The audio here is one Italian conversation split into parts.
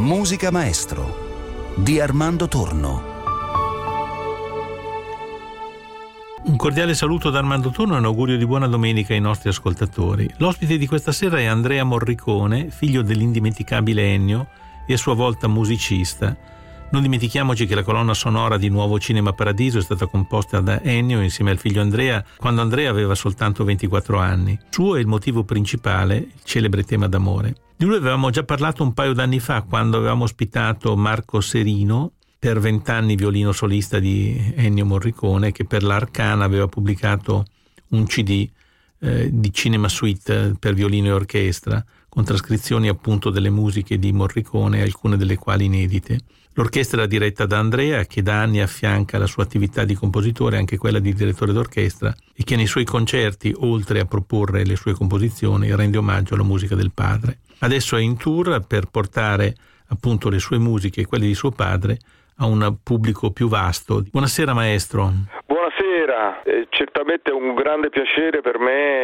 Musica Maestro di Armando Torno. Un cordiale saluto da Armando Torno e un augurio di buona domenica ai nostri ascoltatori. L'ospite di questa sera è Andrea Morricone, figlio dell'indimenticabile Ennio e a sua volta musicista. Non dimentichiamoci che la colonna sonora di Nuovo Cinema Paradiso è stata composta da Ennio insieme al figlio Andrea quando Andrea aveva soltanto 24 anni. Suo è il motivo principale, il celebre tema d'amore. Di lui avevamo già parlato un paio d'anni fa quando avevamo ospitato Marco Serino, per 20 anni violino solista di Ennio Morricone, che per l'Arcana aveva pubblicato un CD di Cinema Suite per violino e orchestra, con trascrizioni appunto delle musiche di Morricone, alcune delle quali inedite. L'orchestra era diretta da Andrea, che da anni affianca la sua attività di compositore, anche quella di direttore d'orchestra, e che nei suoi concerti, oltre a proporre le sue composizioni, rende omaggio alla musica del padre. Adesso è in tour per portare appunto le sue musiche e quelle di suo padre a un pubblico più vasto. Buonasera maestro. Buonasera, certamente è un grande piacere per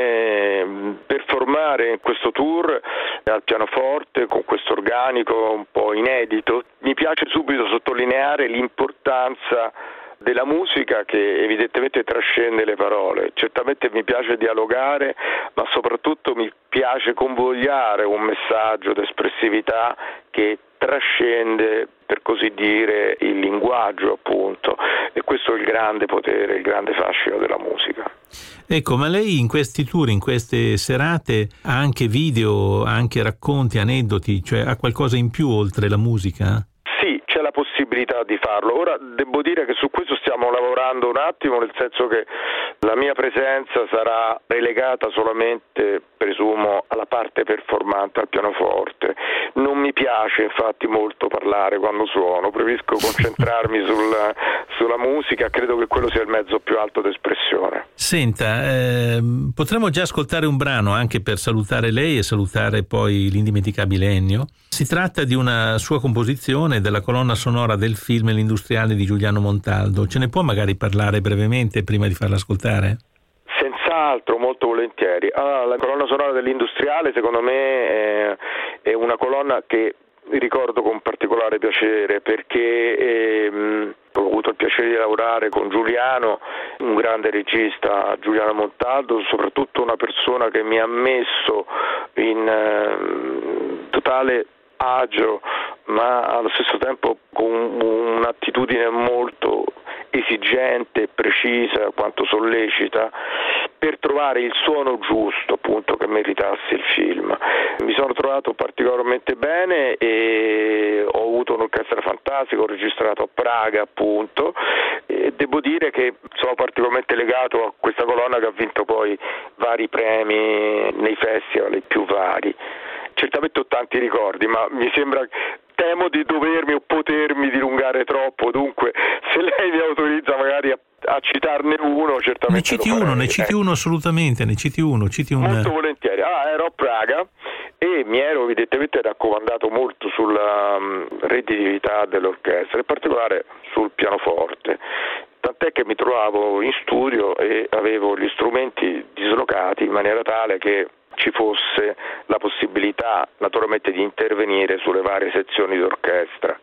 me performare in questo tour al pianoforte con questo organico un po' inedito. Mi piace subito sottolineare l'importanza della musica che evidentemente trascende le parole. Certamente mi piace dialogare, ma soprattutto mi piace convogliare un messaggio d'espressività che trascende, per così dire, il linguaggio appunto, e questo è il grande potere, il grande fascino della musica. Ecco, ma lei in questi tour, in queste serate, ha anche video, ha anche racconti, aneddoti, cioè ha qualcosa in più oltre la musica? Sì, c'è la possibilità di farlo. Ora devo dire che su questo stiamo lavorando un attimo, nel senso che la mia presenza sarà relegata solamente, presumo, alla parte performante, al pianoforte. Non mi piace infatti molto parlare quando suono, preferisco concentrarmi sulla musica, credo che quello sia il mezzo più alto d'espressione. Senta, potremmo già ascoltare un brano anche per salutare lei e salutare poi l'indimenticabile Ennio. Si tratta di una sua composizione della colonna sonora del film L'industriale di Giuliano Montaldo. Ce ne può magari parlare brevemente prima di farla ascoltare? Senz'altro, molto volentieri. La colonna sonora dell'Industriale secondo me è una colonna che ricordo con particolare piacere, perché ho avuto il piacere di lavorare con Giuliano, un grande regista, Giuliano Montaldo, soprattutto una persona che mi ha messo in totale agio, ma allo stesso tempo con un'attitudine molto esigente, precisa, quanto sollecita, per trovare il suono giusto appunto che meritasse il film. Mi sono trovato particolarmente bene e ho avuto un'orchestra fantastica, ho registrato a Praga appunto, e devo dire che sono particolarmente legato a questa colonna che ha vinto poi vari premi nei festival più vari. Certamente ho tanti ricordi, ma temo di dovermi o potermi dilungare troppo, dunque se lei mi autorizza magari a citarne uno, certamente ne citi uno assolutamente, ne citi uno. Molto volentieri. Ero a Praga e mi ero evidentemente raccomandato molto sulla redditività dell'orchestra, in particolare sul pianoforte, tant'è che mi trovavo in studio e avevo gli strumenti dislocati in maniera tale che ci fosse la possibilità naturalmente di intervenire sulle varie sezioni d'orchestra.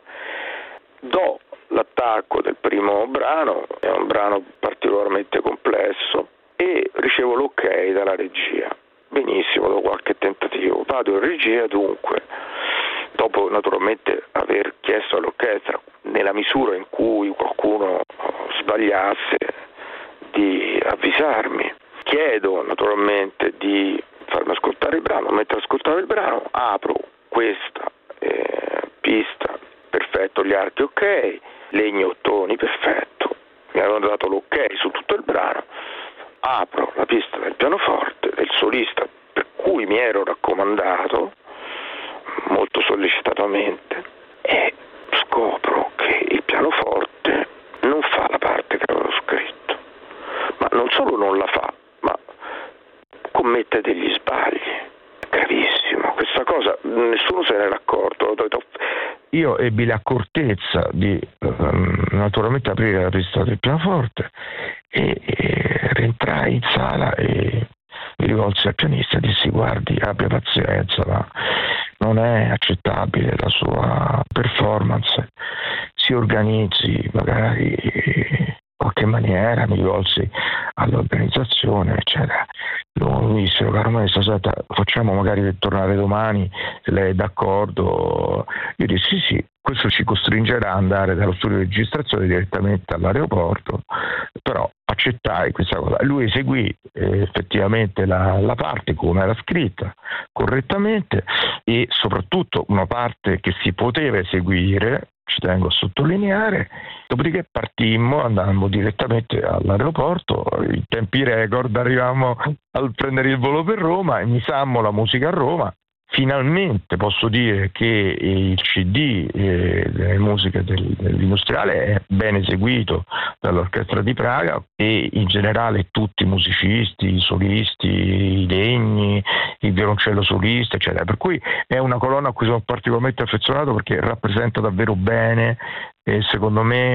Do l'attacco del primo brano, è un brano particolarmente complesso, e ricevo l'ok dalla regia. Benissimo, dopo qualche tentativo vado in regia, dunque, dopo naturalmente aver chiesto all'orchestra, nella misura in cui qualcuno sbagliasse, di avvisarmi. Chiedo naturalmente di farmi ascoltare il brano. Mentre ascoltavo il brano apro questa pista, perfetto, gli archi ok, legni ottoni perfetto, mi avevano dato l'ok su tutto il brano, apro la pista del pianoforte del solista per cui mi ero raccomandato molto sollecitatamente, e scopro che il pianoforte non fa la parte che avevo scritto, ma non solo non la fa, ma commette degli sbagli. Gravissimo, questa cosa nessuno se n'era accorto. Io ebbi l'accortezza di naturalmente aprire la pista del pianoforte e rientrai in sala e mi rivolsi al pianista e dissi: guardi, abbia pazienza, ma non è accettabile la sua performance, si organizzi magari in qualche maniera. Mi rivolsi all'organizzazione, eccetera. Mi dissero: caro maestro, facciamo magari tornare domani, se lei è d'accordo. Io dissi sì, questo ci costringerà ad andare dallo studio di registrazione direttamente all'aeroporto, però accettai questa cosa. Lui eseguì effettivamente la parte come era scritta, correttamente, e soprattutto una parte che si poteva eseguire, ci tengo a sottolineare. Dopodiché partimmo, andammo direttamente all'aeroporto, in tempi record arrivammo a prendere il volo per Roma e misammo la musica a Roma. Finalmente posso dire che il CD delle musiche dell'industriale è ben eseguito dall'Orchestra di Praga, e in generale tutti i musicisti, i solisti, i legni, il violoncello solista, eccetera. Per cui è una colonna a cui sono particolarmente affezionato, perché rappresenta davvero bene, e secondo me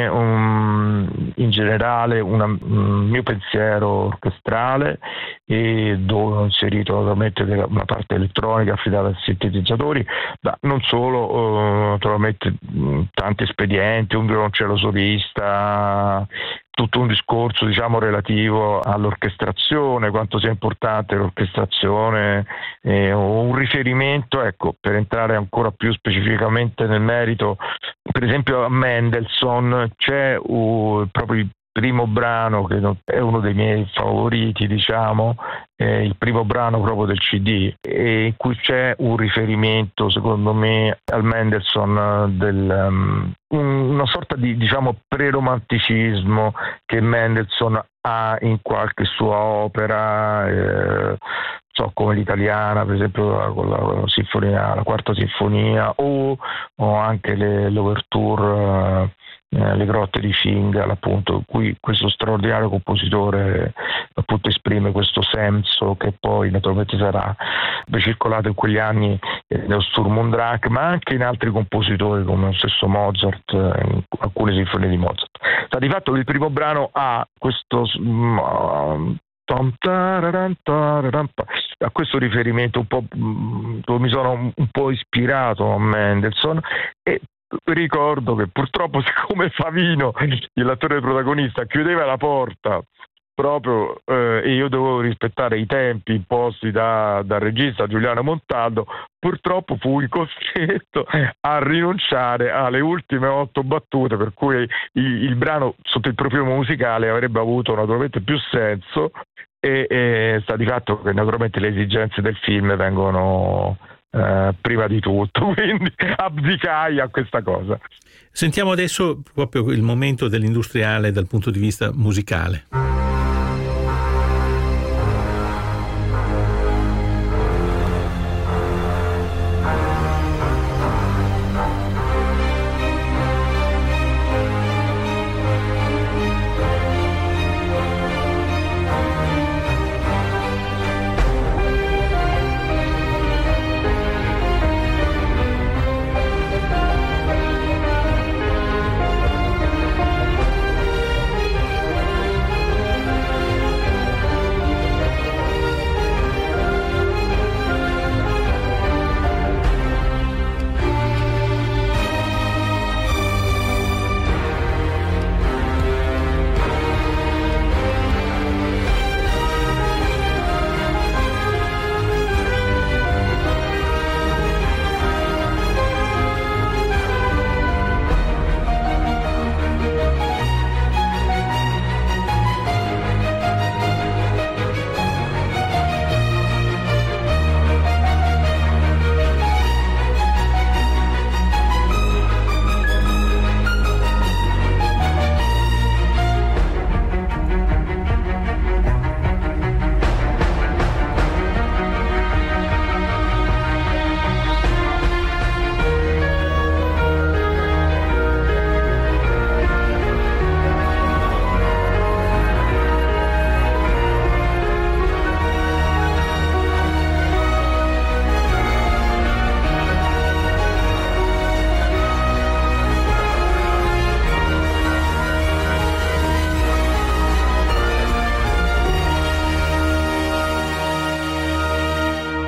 in generale un mio pensiero orchestrale, e dove ho inserito naturalmente una parte elettronica affidata ai sintetizzatori, ma non solo, naturalmente tanti espedienti, un violoncello solista, tutto un discorso, diciamo, relativo all'orchestrazione, quanto sia importante l'orchestrazione, un riferimento, ecco, per entrare ancora più specificamente nel merito, per esempio a Mendelssohn c'è proprio il primo brano, che è uno dei miei favoriti, diciamo, il primo brano proprio del CD, in cui c'è un riferimento, secondo me, al Mendelssohn una sorta di, diciamo, preromanticismo che Mendelssohn ha in qualche sua opera, come l'italiana, per esempio con la sinfonia, la quarta sinfonia, o anche l'ouverture, le grotte di Fingal, appunto, in cui questo straordinario compositore appunto esprime questo senso, che poi naturalmente sarà circolato in quegli anni nello Sturm und Drang, ma anche in altri compositori come lo stesso Mozart, in alcune sinfonie di Mozart. Di fatto il primo brano ha questo a questo riferimento un po', dove mi sono un po' ispirato a Mendelssohn, e ricordo che purtroppo, siccome Favino, l'attore protagonista, chiudeva la porta proprio, e io dovevo rispettare i tempi imposti dal regista Giuliano Montaldo, purtroppo fui costretto a rinunciare alle ultime 8 battute, per cui il brano sotto il profilo musicale avrebbe avuto naturalmente più senso, e sta di fatto che naturalmente le esigenze del film vengono prima di tutto, quindi abdicai a questa cosa. Sentiamo adesso proprio il momento dell'industriale dal punto di vista musicale.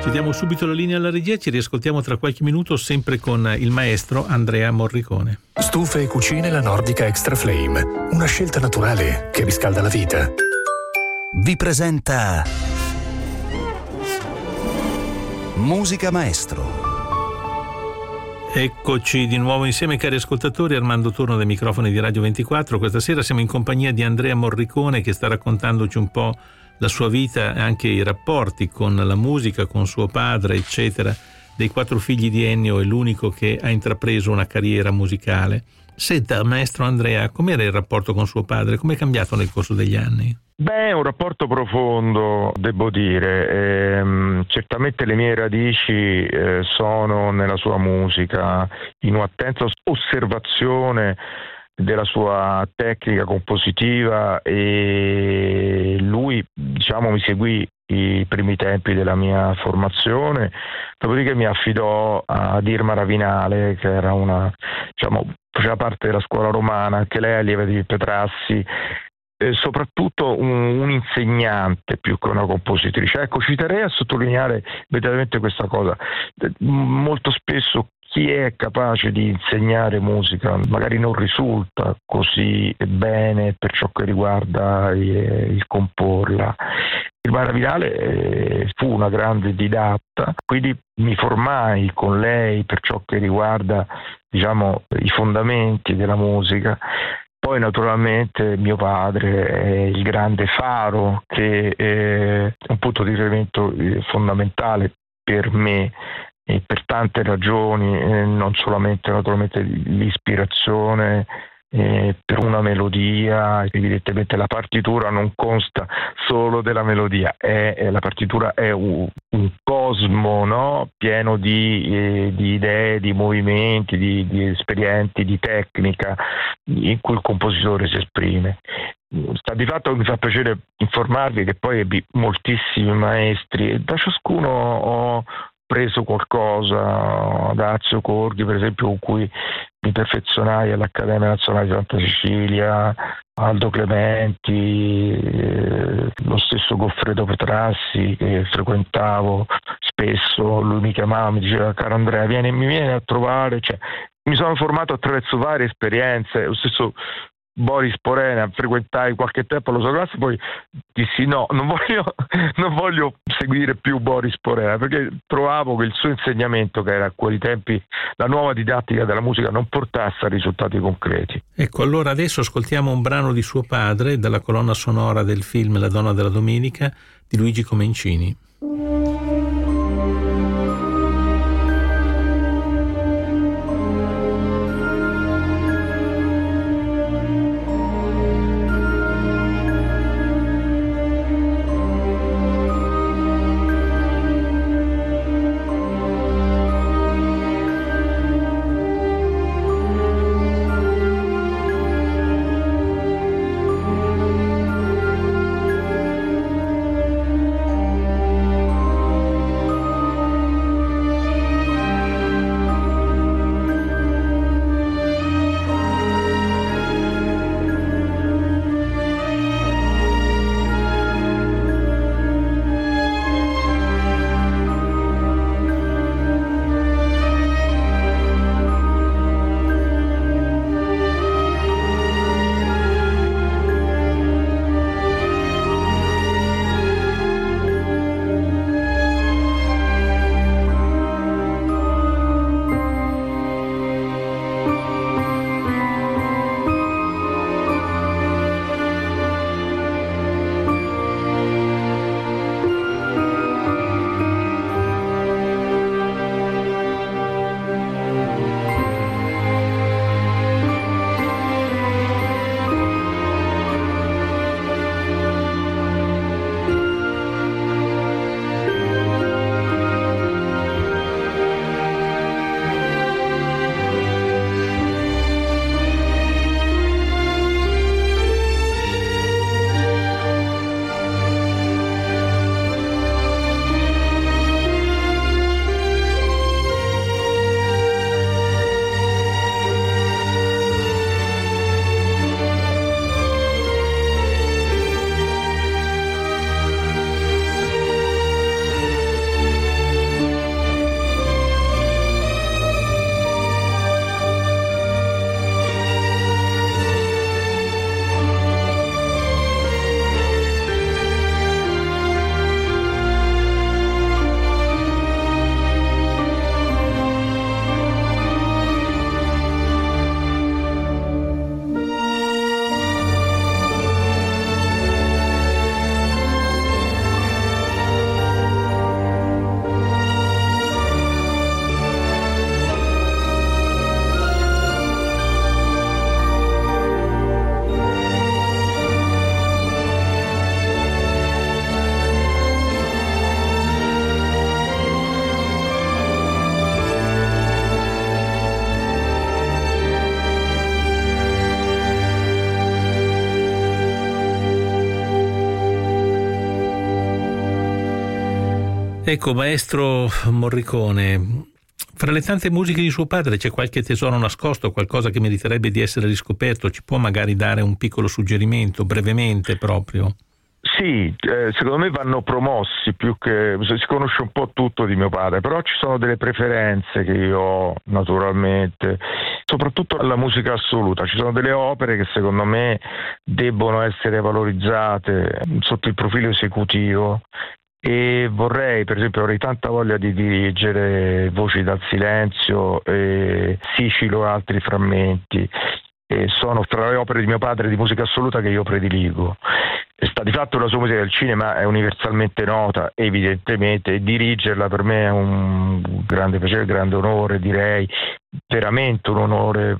Cediamo subito la linea alla regia, ci riascoltiamo tra qualche minuto sempre con il maestro Andrea Morricone. Stufe e cucine La Nordica Extra Flame, una scelta naturale che riscalda la vita. Vi presenta Musica Maestro. Eccoci di nuovo insieme, cari ascoltatori. Armando Torno dai microfoni di Radio 24. Questa sera siamo in compagnia di Andrea Morricone, che sta raccontandoci un po' la sua vita e anche i rapporti con la musica, con suo padre, eccetera. Dei 4 figli di Ennio è l'unico che ha intrapreso una carriera musicale. Senta, maestro Andrea, com'era il rapporto con suo padre? Com'è cambiato nel corso degli anni? Beh, un rapporto profondo, devo dire. Certamente le mie radici sono nella sua musica, in un'attenta osservazione della sua tecnica compositiva, e lui, diciamo, mi seguì i primi tempi della mia formazione, dopodiché mi affidò ad Irma Ravinale, che era faceva parte della scuola romana, anche lei allieva di Petrassi, soprattutto un insegnante più che una compositrice. Ecco, ci terrei a sottolineare immediatamente questa cosa. Molto spesso chi è capace di insegnare musica magari non risulta così bene per ciò che riguarda il comporla. Irma Ravinale fu una grande didatta, quindi mi formai con lei per ciò che riguarda, diciamo, i fondamenti della musica. Poi naturalmente mio padre è il grande faro, che è un punto di riferimento fondamentale per me e per tante ragioni, non solamente naturalmente l'ispirazione per una melodia. Evidentemente la partitura non consta solo della melodia, la partitura è un cosmo, no? Pieno di idee, di movimenti, di esperienze, di tecnica in cui il compositore si esprime. Sta di fatto che mi fa piacere informarvi che poi ebbi moltissimi maestri e da ciascuno ho preso qualcosa. Da Azio Cordi, per esempio, con cui mi perfezionai all'Accademia Nazionale di Santa Cecilia, Aldo Clementi, lo stesso Goffredo Petrassi, che frequentavo spesso. Lui mi chiamava, mi diceva: caro Andrea, mi vieni a trovare. Mi sono formato attraverso varie esperienze. Lo stesso Boris Porena, frequentai qualche tempo alla sua classe, poi dissi no, non voglio seguire più Boris Porena, perché trovavo che il suo insegnamento, che era a quei tempi la nuova didattica della musica, non portasse a risultati concreti. Ecco, allora adesso ascoltiamo un brano di suo padre dalla colonna sonora del film La donna della domenica di Luigi Comencini. Ecco, maestro Morricone, fra le tante musiche di suo padre c'è qualche tesoro nascosto, qualcosa che meriterebbe di essere riscoperto? Ci può magari dare un piccolo suggerimento, brevemente proprio? Sì, secondo me vanno promossi, più che si conosce un po' tutto di mio padre, però ci sono delle preferenze che io ho naturalmente, soprattutto alla musica assoluta. Ci sono delle opere che secondo me debbono essere valorizzate sotto il profilo esecutivo, e vorrei, per esempio, avrei tanta voglia di dirigere Voci dal silenzio, Sicilo e altri frammenti. Sono tra le opere di mio padre di musica assoluta che io prediligo. Sta di fatto la sua musica del cinema è universalmente nota, evidentemente, e dirigerla per me è un grande piacere, un grande onore, direi veramente un onore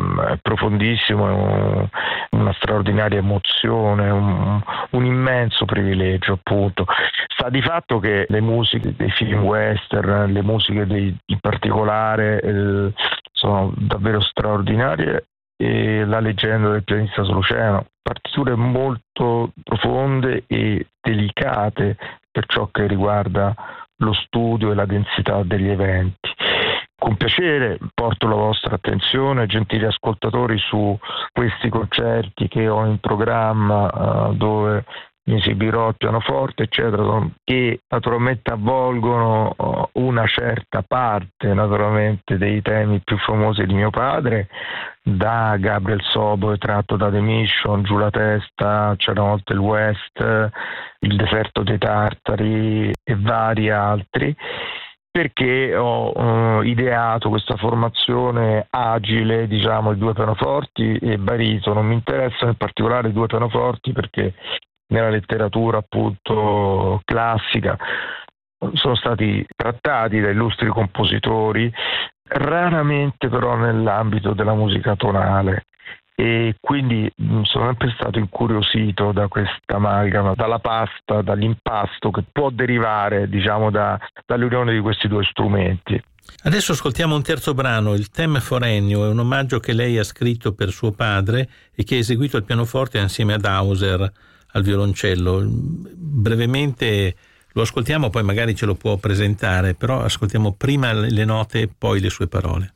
profondissimo, una straordinaria emozione, un immenso privilegio, appunto. Sta di fatto che le musiche dei film western, le musiche in particolare, sono davvero straordinarie, e La leggenda del pianista sull'oceano, partiture molto profonde e delicate per ciò che riguarda lo studio e la densità degli eventi. Con piacere porto la vostra attenzione, gentili ascoltatori, su questi concerti che ho in programma, dove mi esibirò al pianoforte, eccetera, che naturalmente avvolgono una certa parte naturalmente dei temi più famosi di mio padre, da Gabriel Sobo tratto da The Mission, Giù la testa, C'era una volta il West, Il deserto dei tartari e vari altri, perché ho ideato questa formazione agile, diciamo, di due pianoforti e baritono. Mi interessano in particolare i due pianoforti perché nella letteratura appunto classica sono stati trattati da illustri compositori, raramente però nell'ambito della musica tonale, e quindi sono sempre stato incuriosito da questa amalgama, dalla pasta, dall'impasto che può derivare, diciamo, dall'unione di questi due strumenti. Adesso ascoltiamo un terzo brano, il Thème for Ennio, è un omaggio che lei ha scritto per suo padre e che ha eseguito al pianoforte insieme ad Hauser al violoncello. Brevemente lo ascoltiamo, poi magari ce lo può presentare, però ascoltiamo prima le note e poi le sue parole.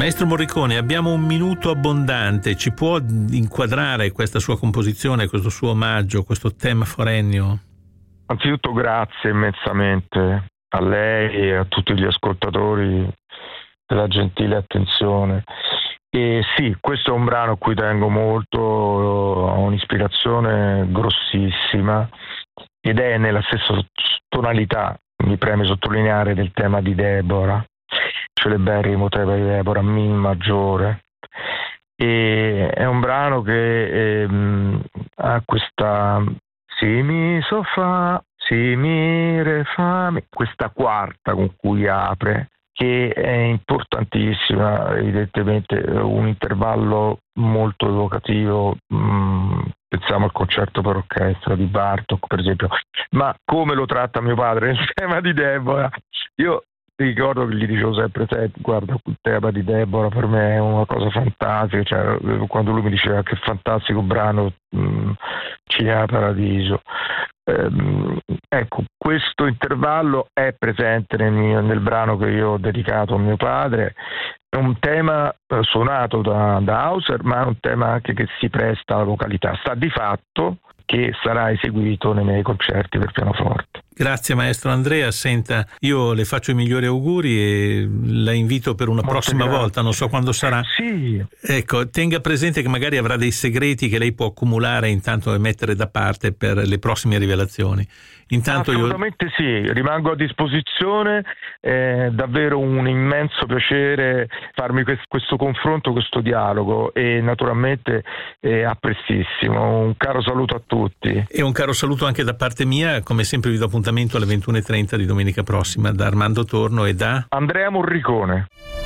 Maestro Morricone, abbiamo un minuto abbondante, ci può inquadrare questa sua composizione, questo suo omaggio, questo tema for Ennio? Anzitutto grazie immensamente a lei e a tutti gli ascoltatori della gentile attenzione. E sì, questo è un brano a cui tengo molto, ho un'ispirazione grossissima ed è nella stessa tonalità, mi preme sottolineare, del tema di Deborah, celeberrimo tema di Deborah, Mi maggiore. E è un brano che ha questa si mi so fa, si mi re fa, questa quarta con cui apre, che è importantissima, evidentemente un intervallo molto evocativo. Pensiamo al concerto per orchestra di Bartók, per esempio, ma come lo tratta mio padre nel tema di Deborah. Io ricordo che gli dicevo sempre: guarda, il tema di Deborah per me è una cosa fantastica, cioè, quando lui mi diceva che fantastico brano, Cinema Paradiso. Ecco, questo intervallo è presente nel brano che io ho dedicato a mio padre. È un tema suonato da Hauser, ma è un tema anche che si presta alla vocalità. Sta di fatto che sarà eseguito nei miei concerti per pianoforte. Grazie maestro Andrea, senta, io le faccio i migliori auguri e la invito per una prossima volta, non so quando sarà. Sì. Ecco, tenga presente che magari avrà dei segreti che lei può accumulare intanto e mettere da parte per le prossime rivelazioni. Intanto assolutamente sì, rimango a disposizione, è davvero un immenso piacere farmi questo confronto, questo dialogo, e naturalmente a prestissimo. Un caro saluto a tutti. E un caro saluto anche da parte mia, come sempre vi do appuntamento alle 21:30 di domenica prossima da Armando Torno e da Andrea Morricone.